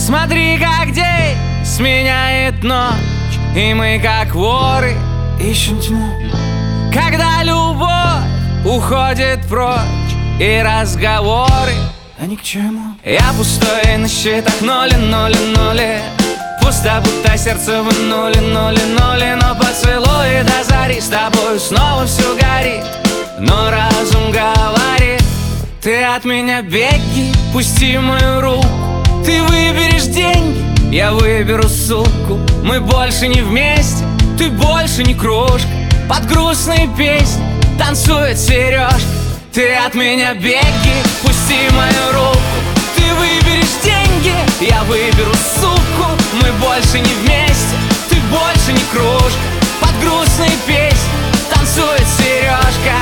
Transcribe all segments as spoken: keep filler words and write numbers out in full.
Смотри, как день сменяет ночь, и мы, как воры, ищем тьму. Когда любовь уходит прочь, и разговоры, а ни к чему. Я пустой на счетах ноли, ноли, ноли. Пусто, будто сердце в нули, нули, нули. Но поцелуй до зари, с тобой снова все горит. Но разум говорит: ты от меня беги, пусти мою руку. Ты выберешь деньги, я выберу суку. Мы больше не вместе, ты больше не кружка. Под грустные песни танцует сережка. Ты от меня беги, пусти мою руку. Ты выберешь деньги, я выберу суку. Мы больше не вместе, ты больше не кружка. Под грустные песни танцует сережка.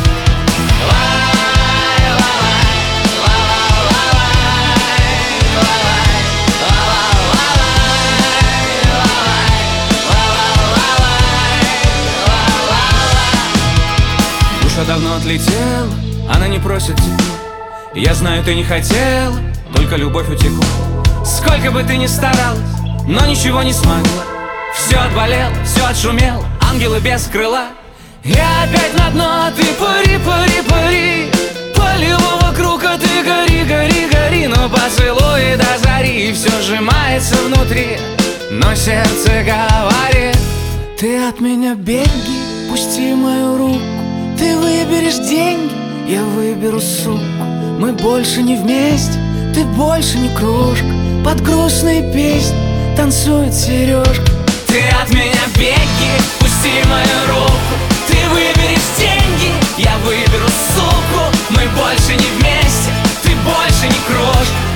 Душа давно отлетела, она не просит тебя. Я знаю, ты не хотела, только любовь утекла. Сколько бы ты ни старалась, но ничего не смогла. Все отболело, все отшумело, ангелы без крыла. Я опять на дно, а ты пари, пари, пари. Полила вокруг, а ты гори, гори, гори. Но поцелуй до зари, и все сжимается внутри. Но сердце говорит: ты от меня беги, пусти мою руку. Ты выберешь деньги, я выберу суку. Мы больше не вместе, ты больше не кружка. Под грустные песни танцует сережка. Ты от меня беги, пусти мою руку. Ты выберешь деньги, я выберу суку. Мы больше не вместе, ты больше не кружка.